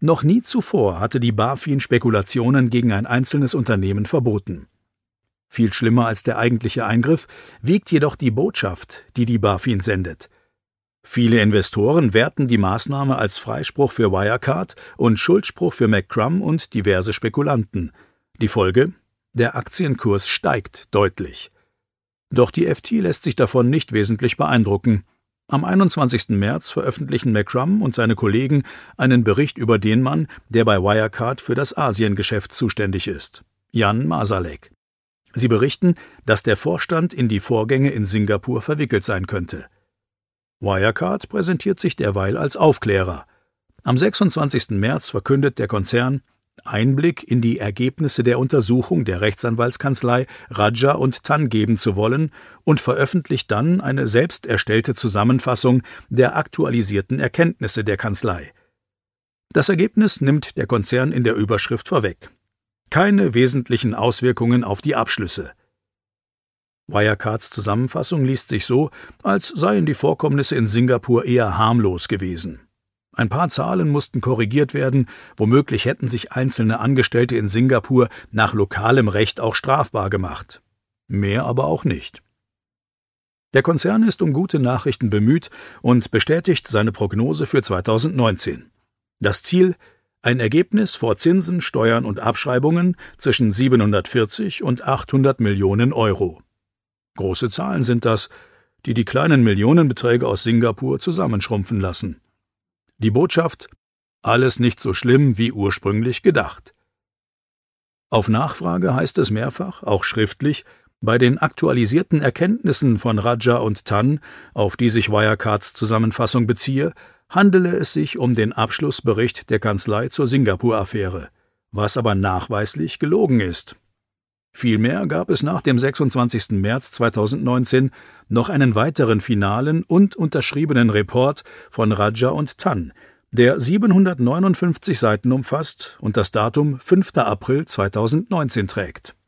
Noch nie zuvor hatte die BaFin Spekulationen gegen ein einzelnes Unternehmen verboten. Viel schlimmer als der eigentliche Eingriff wiegt jedoch die Botschaft, die die BaFin sendet. Viele Investoren werten die Maßnahme als Freispruch für Wirecard und Schuldspruch für McCrum und diverse Spekulanten. Die Folge? Der Aktienkurs steigt deutlich. Doch die FT lässt sich davon nicht wesentlich beeindrucken. Am 21. März veröffentlichen McCrum und seine Kollegen einen Bericht über den Mann, der bei Wirecard für das Asiengeschäft zuständig ist, Jan Marsalek. Sie berichten, dass der Vorstand in die Vorgänge in Singapur verwickelt sein könnte. Wirecard präsentiert sich derweil als Aufklärer. Am 26. März verkündet der Konzern, Einblick in die Ergebnisse der Untersuchung der Rechtsanwaltskanzlei Raja und Tan geben zu wollen und veröffentlicht dann eine selbst erstellte Zusammenfassung der aktualisierten Erkenntnisse der Kanzlei. Das Ergebnis nimmt der Konzern in der Überschrift vorweg. Keine wesentlichen Auswirkungen auf die Abschlüsse. Wirecards Zusammenfassung liest sich so, als seien die Vorkommnisse in Singapur eher harmlos gewesen. Ein paar Zahlen mussten korrigiert werden, womöglich hätten sich einzelne Angestellte in Singapur nach lokalem Recht auch strafbar gemacht. Mehr aber auch nicht. Der Konzern ist um gute Nachrichten bemüht und bestätigt seine Prognose für 2019. Das Ziel: ein Ergebnis vor Zinsen, Steuern und Abschreibungen zwischen 740 und 800 Millionen Euro. Große Zahlen sind das, die die kleinen Millionenbeträge aus Singapur zusammenschrumpfen lassen. Die Botschaft: alles nicht so schlimm wie ursprünglich gedacht. Auf Nachfrage heißt es mehrfach, auch schriftlich, bei den aktualisierten Erkenntnissen von Raja und Tan, auf die sich Wirecards Zusammenfassung beziehe, handele es sich um den Abschlussbericht der Kanzlei zur Singapur-Affäre, was aber nachweislich gelogen ist. Vielmehr gab es nach dem 26. März 2019 noch einen weiteren finalen und unterschriebenen Report von Raja und Tan, der 759 Seiten umfasst und das Datum 5. April 2019 trägt.